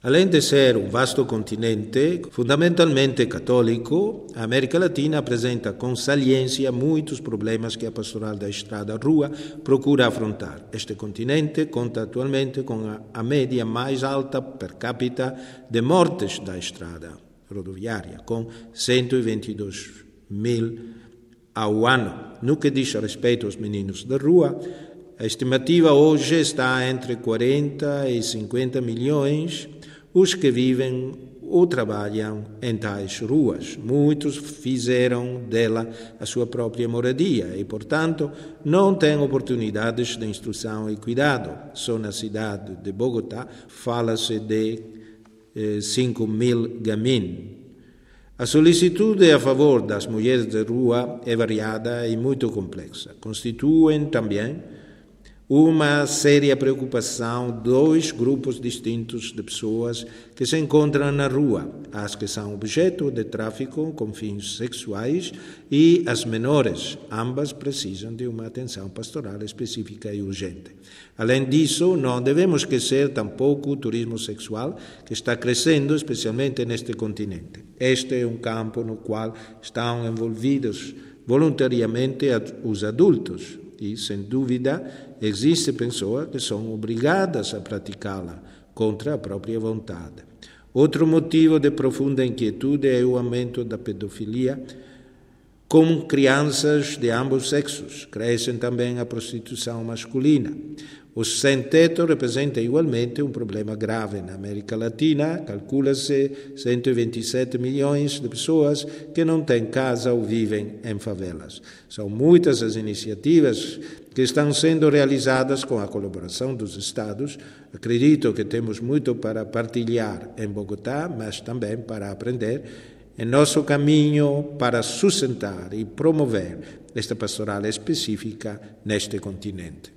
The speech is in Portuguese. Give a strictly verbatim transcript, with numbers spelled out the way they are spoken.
Além de ser um vasto continente, fundamentalmente católico, a América Latina apresenta com saliência muitos problemas que a Pastoral da Estrada Rua procura afrontar. Este continente conta atualmente com a, a média mais alta per capita de mortes da estrada rodoviária, com cento e vinte e dois mil ao ano. No que diz respeito aos meninos da rua, a estimativa hoje está entre quarenta e cinquenta milhões os que vivem ou trabalham em tais ruas. Muitos fizeram dela a sua própria moradia e, portanto, não têm oportunidades de instrução e cuidado. Só na cidade de Bogotá fala-se de eh, cinco mil gamins. A solicitude a favor das mulheres de rua é variada e muito complexa. Constituem também uma séria preocupação dois grupos distintos de pessoas que se encontram na rua, as que são objeto de tráfico com fins sexuais e as menores. Ambas precisam de uma atenção pastoral específica e urgente. Além disso, não devemos esquecer tampouco o turismo sexual, que está crescendo especialmente neste continente. Este é um campo no qual estão envolvidos voluntariamente os adultos, e, sem dúvida, existem pessoas que são obrigadas a praticá-la contra a própria vontade. Outro motivo de profunda inquietude é o aumento da pedofilia com crianças de ambos sexos. Cresce também a prostituição masculina. O sem-teto representa igualmente um problema grave na América Latina. Calcula-se cento e vinte e sete milhões de pessoas que não têm casa ou vivem em favelas. São muitas as iniciativas que estão sendo realizadas com a colaboração dos Estados. Acredito que temos muito para partilhar em Bogotá, mas também para aprender em nosso caminho para sustentar e promover esta pastoral específica neste continente.